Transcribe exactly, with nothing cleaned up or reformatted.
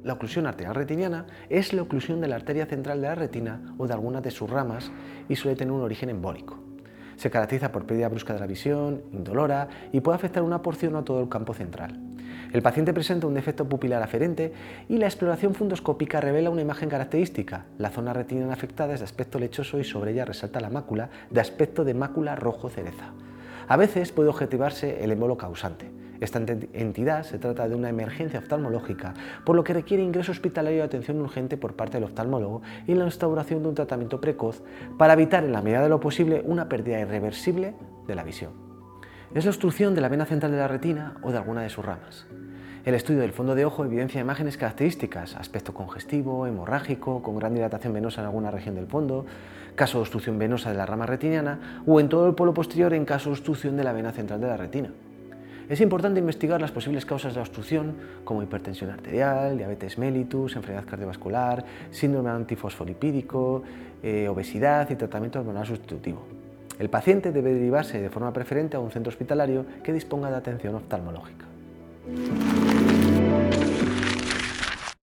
La oclusión arterial retiniana es la oclusión de la arteria central de la retina o de algunas de sus ramas y suele tener un origen embólico. Se caracteriza por pérdida brusca de la visión, indolora y puede afectar una porción o a todo el campo central. El paciente presenta un defecto pupilar aferente y la exploración fundoscópica revela una imagen característica. La zona retiniana afectada es de aspecto lechoso y sobre ella resalta la mácula de aspecto de mácula rojo cereza. A veces puede objetivarse el émbolo causante. Esta entidad se trata de una emergencia oftalmológica, por lo que requiere ingreso hospitalario y atención urgente por parte del oftalmólogo y la instauración de un tratamiento precoz para evitar en la medida de lo posible una pérdida irreversible de la visión. Es la obstrucción de la vena central de la retina o de alguna de sus ramas. El estudio del fondo de ojo evidencia imágenes características, aspecto congestivo, hemorrágico, con gran dilatación venosa en alguna región del fondo, caso de obstrucción venosa de la rama retiniana o en todo el polo posterior en caso de obstrucción de la vena central de la retina. Es importante investigar las posibles causas de la obstrucción, como hipertensión arterial, diabetes mellitus, enfermedad cardiovascular, síndrome antifosfolipídico, eh, obesidad y tratamiento hormonal sustitutivo. El paciente debe derivarse de forma preferente a un centro hospitalario que disponga de atención oftalmológica.